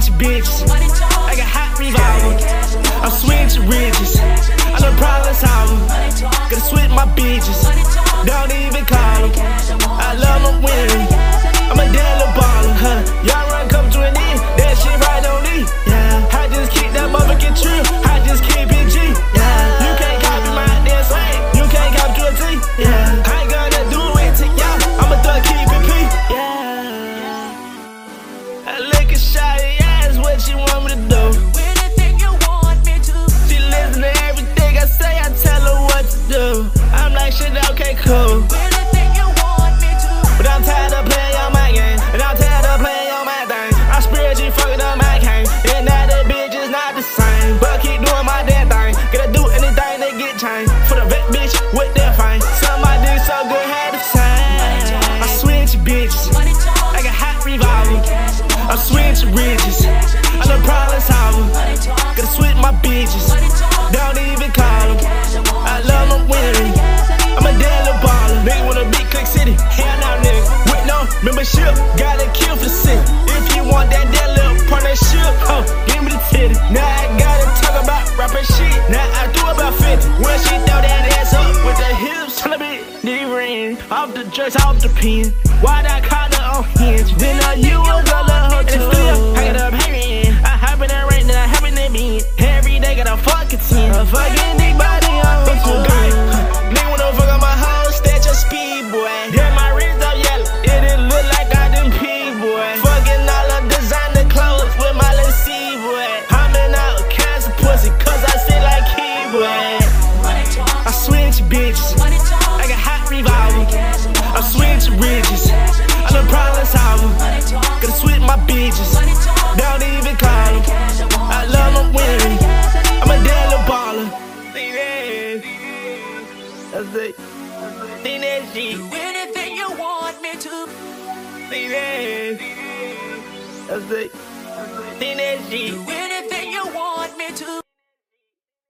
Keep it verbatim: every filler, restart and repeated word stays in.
switching bitches. I got hot revolver. I'm switching riches. I'm the problem solver. Gotta switch my bitches. Don't even call them. I love them winning. I'm a daily baller, huh? Y'all run come to an end. That shit right on me. Yeah. I just keep that motherfucking trip. I just keep it G. Yeah. You can't copy my dance. You can't copy to a T. Yeah. I ain't gonna do it to y'all. I'ma thug keep it P. Yeah. I lick a shot, yeah, is what you want me to do. Anything you want me to. She listen to everything I say, I tell her what to do. I'm like, shit, okay, cool. Anything you want me to. But I'm tired of playing on my game. And I'm tired of playing on my thing. I spirit, you fucking up my cane. And now that bitch is not the same. But I keep doing my damn thing. Gotta do anything to get changed. For the vet bitch with their fine. Somebody do so good, had the time. I switch bitches. I got hot revolver. I'm switching riches. I'm the problem solver. Gotta switch my bitches. Don't even call them. I love them winning. I'm a daily baller. Nigga wanna beat Click City. Hell no, nigga. With no membership, gotta kill for the city. If you want that dead little partnership, oh, give me the titty. Now I gotta talk about rapping shit. Now I do about fifty. When she throw that ass up with the hips, tell a bit, different. Off the dress, off the pin. Why'd I call her on hinge? Then uh, you was a little too. I got up hearing. I hop in that rain, then I hop in that bean. Every day got a fucking ten. A fucking big body on me too. Nigga wanna fuck on my hoe, stat your speed, boy. Yeah, my wrist up yellow. It didn't look like I done pee, boy. Fucking all the designer clothes with my little C, boy. I'm in all kinds of pussy, cause I sit like he, boy. I switch bitches. I got hot revolver. I'm switching riches. I'm the problem solver. Gotta switch my bitches. Don't even call them. I love them winning. I'm a daily baller. See that? That's it. See that shit. Do anything you want me to. See that? That's it. See that shit. Do